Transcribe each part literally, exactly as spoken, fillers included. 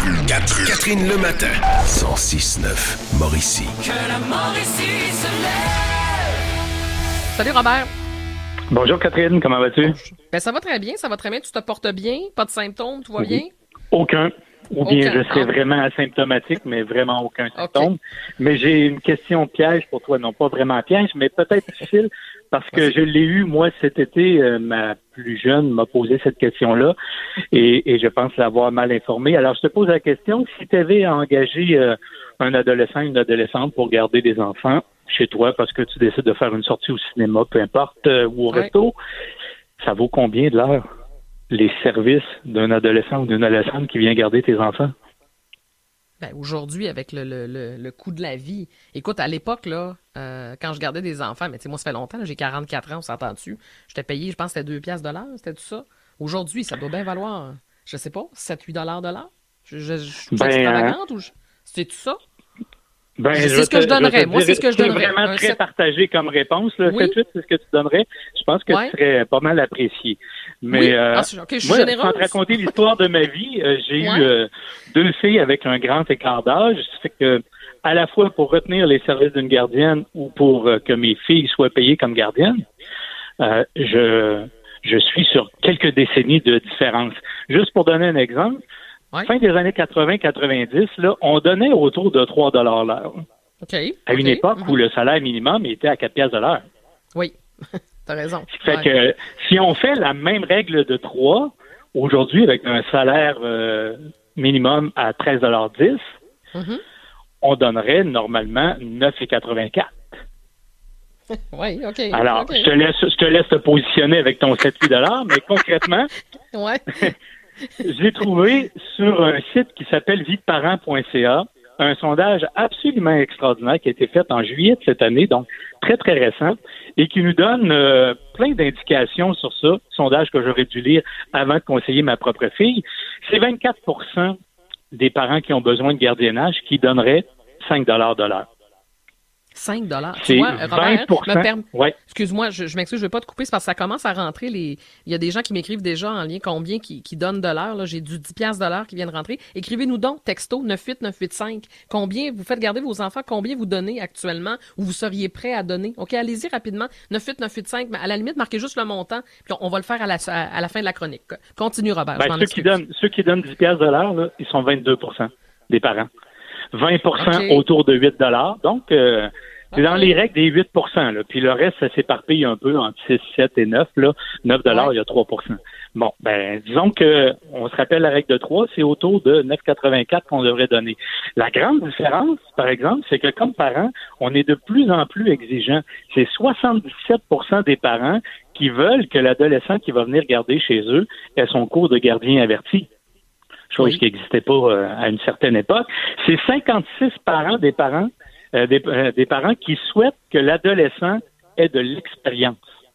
Catherine, Catherine le matin. cent six neuf Mauricie. Que la Mauricie se lève. Salut Robert. Bonjour Catherine, comment vas-tu? Ben ça va très bien, ça va très bien. Tu te portes bien? Pas de symptômes? Tout va bien? Aucun. Ou bien Aucun. je serais Ah. vraiment asymptomatique, mais vraiment aucun symptôme. Okay. Mais j'ai une question piège pour toi. Non pas vraiment piège, mais peut-être difficile, parce que je l'ai eu, moi, cet été. Euh, ma plus jeune m'a posé cette question-là, et, et je pense l'avoir mal informée. Alors, je te pose la question, si tu avais engagé euh, un adolescent, une adolescente pour garder des enfants chez toi, parce que tu décides de faire une sortie au cinéma, peu importe, euh, ou au Ouais. resto, ça vaut combien de l'heure? Les services d'un adolescent ou d'une adolescente qui vient garder tes enfants? Ben, aujourd'hui, avec le, le, le, le coût de la vie. Écoute, à l'époque, là, euh, quand je gardais des enfants, mais tu sais, moi, ça fait longtemps, là, j'ai quarante-quatre ans, on s'entend dessus. J'étais payé, je pense que c'était deux piastres de l'heure, c'était tout ça. Aujourd'hui, ça doit bien valoir, je sais pas, sept huit dollars de l'heure. Je, je, je, je suis Ben, extravagante ou je... C'est tout ça? Ben, Je sais je ce que te- je donnerais. te Moi, c'est ce que je donnerais. C'est vraiment Un très sept- partagé comme réponse. Le Oui. sept huit, c'est ce que tu donnerais. Je pense que Ouais. tu serais pas mal apprécié. Mais Oui. euh, Ah, c'est- ok, je suis moi, généreuse. sans te raconter l'histoire de ma vie, euh, j'ai Ouais. eu euh, deux filles avec un grand écart d'âge. Ça fait que, à la fois pour retenir les services d'une gardienne ou pour euh, que mes filles soient payées comme gardiennes, euh, je je suis sur quelques décennies de différence. Juste pour donner un exemple, Ouais. fin des années quatre-vingts quatre-vingt-dix, là, on donnait autour de trois dollars l'heure. OK. À une OK. époque Mhm. où le salaire minimum était à quatre piastres de l'heure. Oui, t'as raison. Fait Ouais. que si on fait la même règle de trois, aujourd'hui, avec un salaire euh, minimum à treize dollars dix, Mhm. on donnerait normalement neuf virgule quatre-vingt-quatre. Oui, OK. Alors, OK. je te laisse je te laisse te positionner avec ton sept huit dollars, mais concrètement, Ouais. j'ai trouvé sur un site qui s'appelle vie de parents point c a un sondage absolument extraordinaire qui a été fait en juillet de cette année, donc très, très récent, et qui nous donne euh, plein d'indications sur ça, sondage que j'aurais dû lire avant de conseiller ma propre fille. C'est vingt-quatre pour cent des parents qui ont besoin de gardiennage qui donneraient cinq dollars de l'heure. cinq dollars. Tu C'est vois, Robert, vingt pour cent. me perm- Ouais. excuse-moi, je, je m'excuse, je vais pas te couper, c'est parce que ça commence à rentrer les. Il y a des gens qui m'écrivent déjà en lien combien qui, qui donnent de l'heure. Là. J'ai du dix piastres de l'heure qui viennent rentrer. Écrivez-nous donc, texto neuf huit neuf huit cinq. Combien vous faites garder vos enfants, combien vous donnez actuellement ou vous seriez prêt à donner. OK, allez-y rapidement. neuf huit neuf huit cinq, mais à la limite, marquez juste le montant, puis on, on va le faire à la, à, à la fin de la chronique. Continue, Robert. Ben, je m'en ceux, qui excuse. donnent, ceux qui donnent dix piastres de l'heure, là, ils sont vingt-deux pour cent des parents. vingt pour cent OK. autour de huit dollars. Donc, euh, c'est dans OK. les règles des huit pour cent. Là. Puis le reste, ça s'éparpille un peu entre six, sept et neuf. Là. neuf dollars, Ouais. il y a trois pour cent. Bon, ben, disons que on se rappelle la règle de trois, c'est autour de neuf virgule quatre-vingt-quatre qu'on devrait donner. La grande différence, par exemple, c'est que comme parents, on est de plus en plus exigeants. C'est soixante-dix-sept pour cent des parents qui veulent que l'adolescent qui va venir garder chez eux ait son cours de gardien averti. Chose Oui. qui n'existait pas euh, à une certaine époque. C'est cinquante-six parents des parents euh, des, euh, des parents qui souhaitent que l'adolescent ait de l'expérience.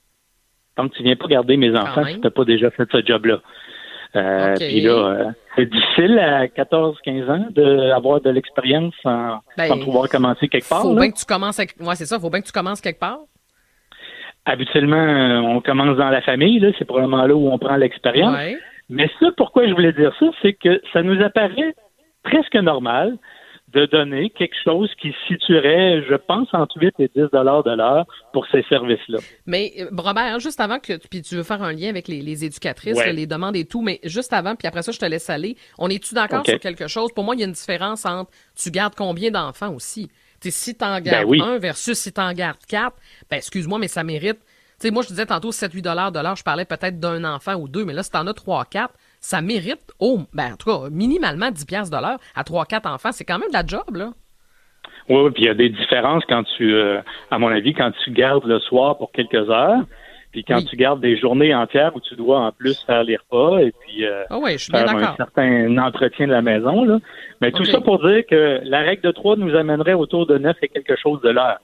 Donc, tu viens pas garder mes enfants même. si tu n'as pas déjà fait ce job-là. Euh, OK. Puis là, euh, c'est difficile à quatorze quinze ans d'avoir de l'expérience sans, Ben, sans pouvoir commencer quelque part. Faut là. bien que tu commences. avec- Ouais, c'est ça. Faut bien que tu commences quelque part. Habituellement, euh, on commence dans la famille. Là, c'est probablement là où on prend l'expérience. Ouais. Mais ça, pourquoi je voulais dire ça, c'est que ça nous apparaît presque normal de donner quelque chose qui se situerait, je pense, entre huit et dix dollars de l'heure pour ces services-là. Mais euh, Robert, juste avant que puis tu veux faire un lien avec les, les éducatrices, Ouais. là, les demandes et tout, mais juste avant, puis après ça, je te laisse aller. On est-tu d'accord OK. sur quelque chose? Pour moi, il y a une différence entre tu gardes combien d'enfants aussi. T'sais, si t'en gardes oui. un versus si t'en gardes quatre, ben excuse-moi, mais ça mérite. T'sais, moi, je disais tantôt sept huit dollars de l'heure, je parlais peut-être d'un enfant ou deux, mais là, si t'en as trois quatre, ça mérite, oh, ben en tout cas, minimalement dix piastres de l'heure à trois quatre enfants. C'est quand même de la job, là. Oui, oui, puis il y a des différences quand tu, euh, à mon avis, quand tu gardes le soir pour quelques heures, puis quand Oui. tu gardes des journées entières où tu dois en plus faire les repas et puis euh, Ah ouais, je suis bien faire un d'accord. certain entretien de la maison. Là. Mais tout OK. ça pour dire que la règle de trois nous amènerait autour de neuf et quelque chose de l'heure.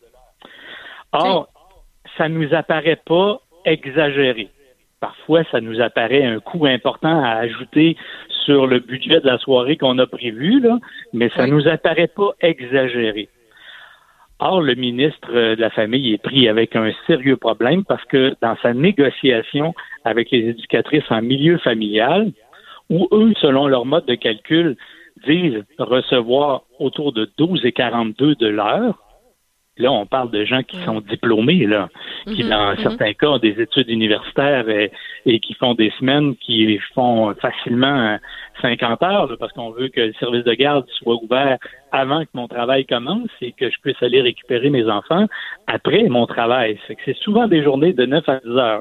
Or, ça nous apparaît pas exagéré. Parfois, ça nous apparaît un coût important à ajouter sur le budget de la soirée qu'on a prévu, là, mais ça Oui. nous apparaît pas exagéré. Or, le ministre de la Famille est pris avec un sérieux problème parce que dans sa négociation avec les éducatrices en milieu familial, où eux, selon leur mode de calcul, disent recevoir autour de douze et quarante-deux de l'heure. Là, on parle de gens qui sont diplômés, là, qui, mm-hmm, dans mm-hmm. certains cas, ont des études universitaires et, et qui font des semaines qui font facilement cinquante heures, là, parce qu'on veut que le service de garde soit ouvert avant que mon travail commence et que je puisse aller récupérer mes enfants après mon travail. C'est que c'est souvent des journées de neuf à dix heures.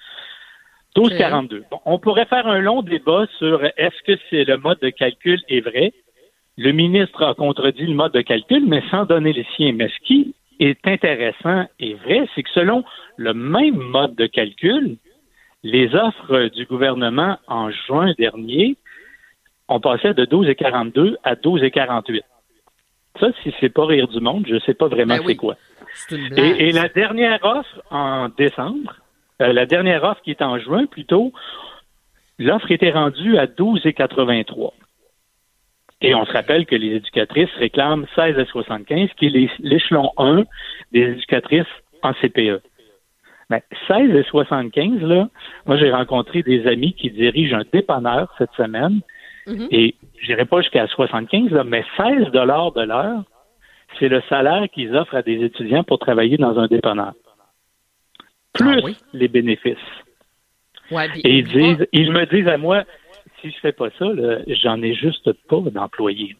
douze quarante-deux. Bon, on pourrait faire un long débat sur est-ce que c'est le mode de calcul est vrai. Le ministre a contredit le mode de calcul, mais sans donner les siens. Mais ce qui est intéressant et vrai, c'est que selon le même mode de calcul, les offres du gouvernement en juin dernier, on passait de douze et quarante-deux à douze et quarante-huit. Ça, si c'est pas rire du monde, je ne sais pas vraiment ben oui. c'est quoi. C'est une blague. Et, et la dernière offre en décembre, euh, la dernière offre qui est en juin plutôt, l'offre était rendue à douze et quatre-vingt-trois. Et on se rappelle que les éducatrices réclament seize et soixante-quinze, qui est l'échelon un des éducatrices en C P E. Ben, seize et soixante-quinze, là, moi j'ai rencontré des amis qui dirigent un dépanneur cette semaine, mm-hmm. et je n'irai pas jusqu'à soixante-quinze, là, mais seize dollars de l'heure, c'est le salaire qu'ils offrent à des étudiants pour travailler dans un dépanneur. Plus ah oui? les bénéfices. Ouais, puis, et ils disent, ils me disent à moi, si je fais pas ça, là, j'en ai juste pas d'employés.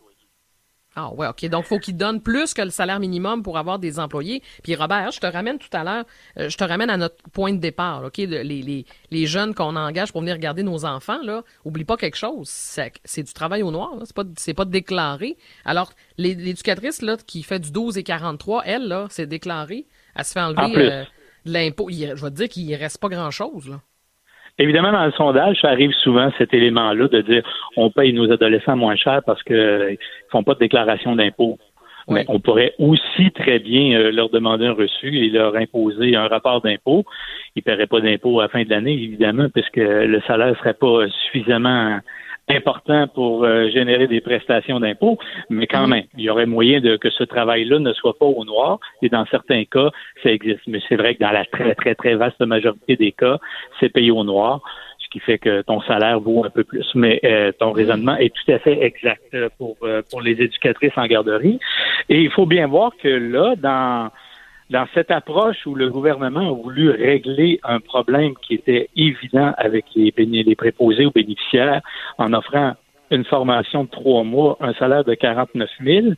Ah ouais, OK. Donc, il faut qu'ils donnent plus que le salaire minimum pour avoir des employés. Puis Robert, je te ramène tout à l'heure, euh, je te ramène à notre point de départ, OK? De, les, les, les jeunes qu'on engage pour venir regarder nos enfants, là, oublie pas quelque chose, c'est, c'est du travail au noir, là. C'est pas, c'est pas déclaré. Alors, les, l'éducatrice, là, qui fait du douze et quarante-trois, elle, là, c'est déclaré, elle se fait enlever euh, de l'impôt. Il, je vais te dire qu'il reste pas grand-chose, là. Évidemment, dans le sondage, ça arrive souvent, cet élément-là, de dire on paye nos adolescents moins cher parce qu'ils euh, font pas de déclaration d'impôt. Oui. Mais on pourrait aussi très bien euh, leur demander un reçu et leur imposer un rapport d'impôt. Ils ne paieraient pas d'impôt à la fin de l'année, évidemment, puisque le salaire ne serait pas suffisamment important pour euh, générer des prestations d'impôt, mais quand mmh. même, il y aurait moyen de que ce travail-là ne soit pas au noir, et dans certains cas, ça existe. Mais c'est vrai que dans la très, très, très vaste majorité des cas, c'est payé au noir, ce qui fait que ton salaire vaut un peu plus. Mais euh, ton raisonnement est tout à fait exact pour, euh, pour les éducatrices en garderie. Et il faut bien voir que là, dans... Dans cette approche où le gouvernement a voulu régler un problème qui était évident avec les, les préposés aux bénéficiaires en offrant une formation de trois mois, un salaire de quarante-neuf mille,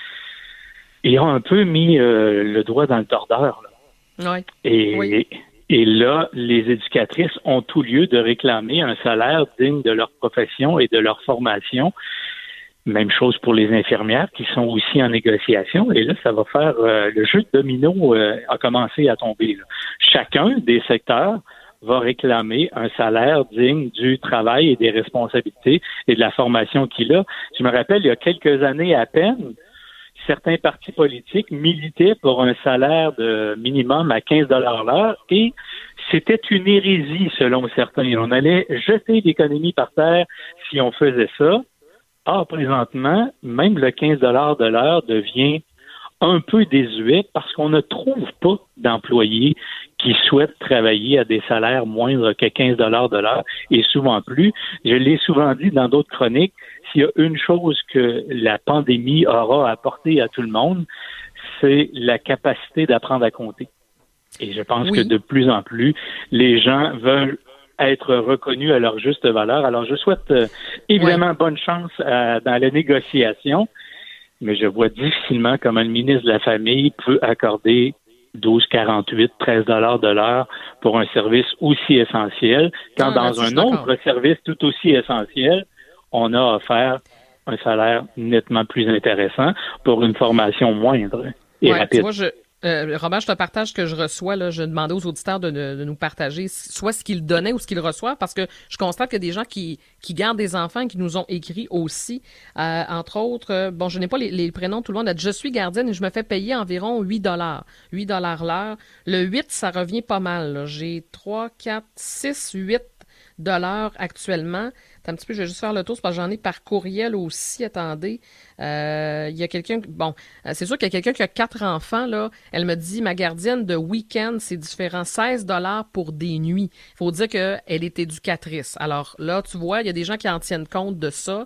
ils ont un peu mis euh, le doigt dans le tordeur. Là. Oui. Et, oui. et, et là, les éducatrices ont tout lieu de réclamer un salaire digne de leur profession et de leur formation. Même chose pour les infirmières qui sont aussi en négociation. Et là, ça va faire euh, le jeu de domino euh, a commencé à tomber. Là. Chacun des secteurs va réclamer un salaire digne du travail et des responsabilités et de la formation qu'il a. Je me rappelle, il y a quelques années à peine, certains partis politiques militaient pour un salaire de minimum à quinze dollars l'heure et c'était une hérésie selon certains. On allait jeter l'économie par terre si on faisait ça. Ah, présentement, même le quinze dollars de l'heure devient un peu désuet parce qu'on ne trouve pas d'employés qui souhaitent travailler à des salaires moindres que quinze dollars de l'heure et souvent plus. Je l'ai souvent dit dans d'autres chroniques, s'il y a une chose que la pandémie aura apporté à tout le monde, c'est la capacité d'apprendre à compter. Et je pense oui. que de plus en plus, les gens veulent être reconnus à leur juste valeur. Alors, je souhaite euh, évidemment ouais. bonne chance à, dans la négociation, mais je vois difficilement comment le ministre de la Famille peut accorder douze quarante-huit, treize dollars de l'heure pour un service aussi essentiel, quand ah, dans un autre service tout aussi essentiel, on a offert un salaire nettement plus intéressant pour une formation moindre et ouais, rapide. Tu vois, je... Euh, Robert, je te partage ce que je reçois. Là, je demandais aux auditeurs de, de, de nous partager soit ce qu'ils donnaient ou ce qu'ils reçoivent, parce que je constate qu'il y a des gens qui, qui gardent des enfants et qui nous ont écrit aussi. Euh, entre autres, euh, bon, je n'ai pas les, les prénoms de tout le monde. Je suis gardienne et je me fais payer environ huit dollars. huit dollars l'heure. Le huit, ça revient pas mal. Là. J'ai trois, quatre, six, huit dollars actuellement. Attends un petit peu, je vais juste faire le tour, parce que j'en ai par courriel aussi. Attendez. Euh, il y a quelqu'un... Bon, c'est sûr qu'il y a quelqu'un qui a quatre enfants, là. Elle me dit, ma gardienne de week-end, c'est différent. seize dollars pour des nuits. Il faut dire qu'elle est éducatrice. Alors là, tu vois, il y a des gens qui en tiennent compte de ça.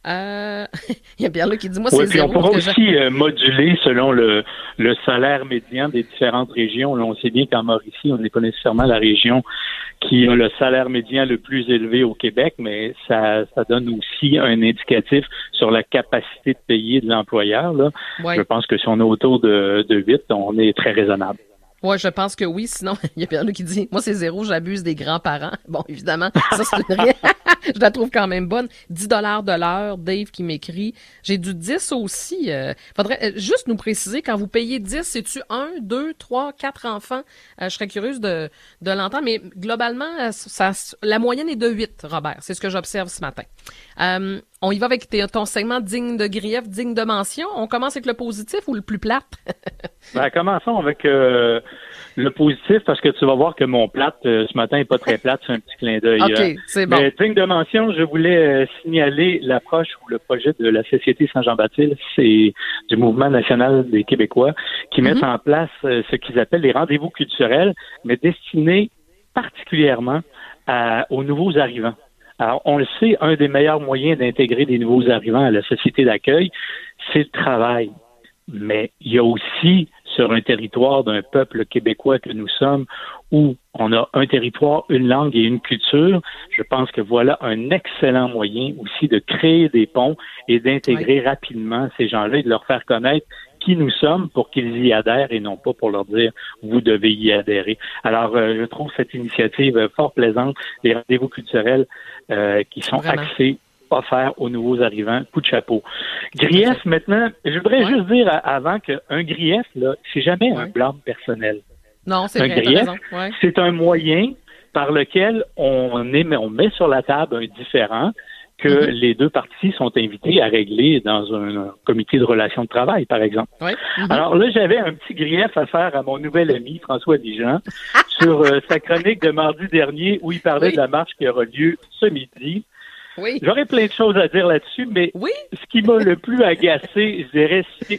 Euh, il y a Pierre-Luc qui dit, moi, Oui, c'est puis zéro. on pourra parce que aussi euh, moduler selon le, le salaire médian des différentes régions. Là, on sait bien qu'en Mauricie, on n'est pas nécessairement la région qui a le salaire médian le plus élevé au Québec, mais ça, ça donne aussi un indicatif sur la capacité de payer de l'employeur. Là. Ouais. Je pense que si on est autour de, de huit, on est très raisonnable. Ouais, je pense que oui. Sinon, il y a Pierre-Luc qui dit, moi, c'est zéro, j'abuse des grands-parents. Bon, évidemment, ça, c'est une ré- je la trouve quand même bonne. dix dollars de l'heure, Dave qui m'écrit. J'ai du dix aussi. Euh, faudrait euh, juste nous préciser, quand vous payez dix, c'est-tu un, deux, trois, quatre enfants? Euh, je serais curieuse de, de l'entendre, mais globalement, euh, ça, la moyenne est de huit, Robert. C'est ce que j'observe ce matin. Euh, on y va avec tes, ton segment digne de grief, digne de mention. On commence avec le positif ou le plus plate? Ben, commençons avec euh, le positif, parce que tu vas voir que mon plate, euh, ce matin, n'est pas très plate, c'est un petit clin d'œil. OK, euh. c'est bon. Mais digne de mention, je voulais euh, signaler l'approche ou le projet de la Société Saint-Jean-Baptiste et du Mouvement national des Québécois qui mettent Mm-hmm. en place euh, ce qu'ils appellent les rendez-vous culturels, mais destinés particulièrement à, aux nouveaux arrivants. Alors, on le sait, un des meilleurs moyens d'intégrer des nouveaux arrivants à la société d'accueil, c'est le travail. Mais il y a aussi, sur un territoire d'un peuple québécois que nous sommes, où on a un territoire, une langue et une culture, je pense que voilà un excellent moyen aussi de créer des ponts et d'intégrer oui. rapidement ces gens-là et de leur faire connaître qui nous sommes pour qu'ils y adhèrent et non pas pour leur dire « vous devez y adhérer ». Alors, euh, je trouve cette initiative fort plaisante, les rendez-vous culturels euh, qui sont Vraiment. axés offerts aux nouveaux arrivants, coup de chapeau. Grief, maintenant, je voudrais ouais. juste dire à, avant qu'un grief, là, c'est jamais ouais. un blâme personnel. Non, c'est un vrai, grief, ouais. c'est un moyen par lequel on, est, on met sur la table un différend que mm-hmm. les deux parties sont invitées à régler dans un, un comité de relations de travail, par exemple. Oui. Mm-hmm. Alors là, j'avais un petit grief à faire à mon nouvel ami, François Dijon, sur euh, sa chronique de mardi dernier où il parlait oui. de la marche qui aura lieu ce midi. Oui. J'aurais plein de choses à dire là-dessus, mais oui. ce qui m'a le plus agacé, je dirais, c'est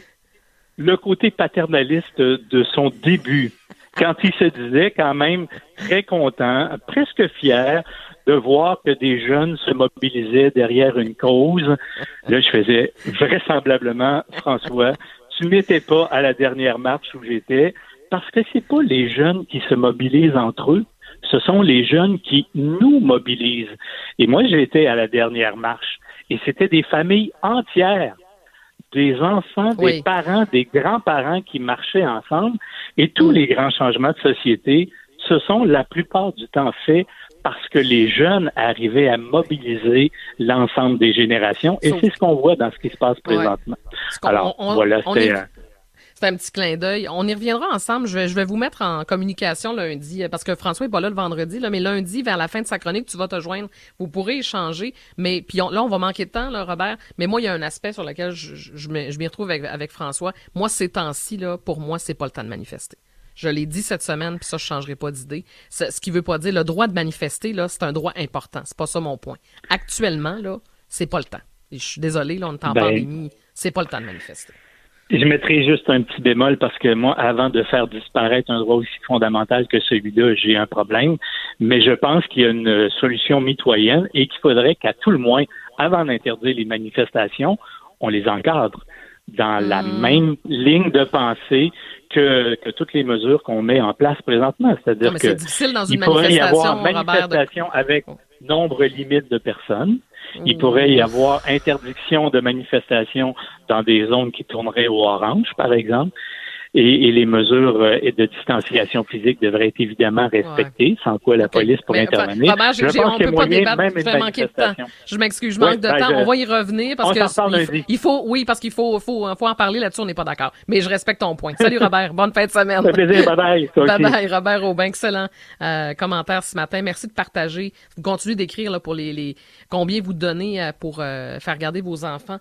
le côté paternaliste de son début, quand il se disait quand même très content, presque fier de voir que des jeunes se mobilisaient derrière une cause. Là, je faisais vraisemblablement, François, tu n'étais pas à la dernière marche où j'étais, parce que c'est pas les jeunes qui se mobilisent entre eux, ce sont les jeunes qui nous mobilisent. Et moi, j'ai été à la dernière marche, et c'était des familles entières, des enfants, des oui. parents, des grands-parents qui marchaient ensemble, et tous les grands changements de société, ce sont la plupart du temps faits parce que les jeunes arrivaient à mobiliser l'ensemble des générations, et Sauf... c'est ce qu'on voit dans ce qui se passe présentement. Ouais. Alors, on, on, voilà, c'était... Est... C'est un petit clin d'œil. On y reviendra ensemble. Je vais, je vais vous mettre en communication lundi, parce que François est pas là le vendredi, là, mais lundi, vers la fin de sa chronique, tu vas te joindre. Vous pourrez échanger. Mais puis on, là, on va manquer de temps, là, Robert. Mais moi, il y a un aspect sur lequel je, je, je, me, je m'y retrouve avec, avec François. Moi, ces temps-ci, là, pour moi, c'est pas le temps de manifester. Je l'ai dit cette semaine, puis ça, je changerai pas d'idée. C'est, ce qui veut pas dire le droit de manifester, là, c'est un droit important. C'est pas ça mon point. Actuellement, là, c'est pas le temps. Et je suis désolé, là, on est en ben... pandémie. C'est pas le temps de manifester. Je mettrai juste un petit bémol parce que moi, avant de faire disparaître un droit aussi fondamental que celui-là, j'ai un problème. Mais je pense qu'il y a une solution mitoyenne et qu'il faudrait qu'à tout le moins, avant d'interdire les manifestations, on les encadre dans mmh. la même ligne de pensée que, que toutes les mesures qu'on met en place présentement. C'est-à-dire non, que c'est difficile dans une il pourrait y avoir Robert, manifestation de... avec nombre limite de personnes. Il pourrait y avoir interdiction de manifestation dans des zones qui tourneraient au orange, par exemple. Et, et les mesures euh, de distanciation physique devraient être évidemment respectées, ouais. sans quoi la okay. police pourrait mais, intervenir. Robert, je pense on peut pas débattre, je vais manquer de temps. Je m'excuse, je manque ouais, de ben, temps. Je... On va y revenir parce on que il, il faut, oui, parce qu'il faut, faut, faut en parler là-dessus. On n'est pas d'accord. Mais je respecte ton point. Salut Robert, bonne fin de semaine. Ça fait plaisir, bye bye. Bye bye, Robert Aubin, excellent euh, commentaire ce matin. Merci de partager. Vous continuez d'écrire là pour les, les combien vous donnez euh, pour euh, faire garder vos enfants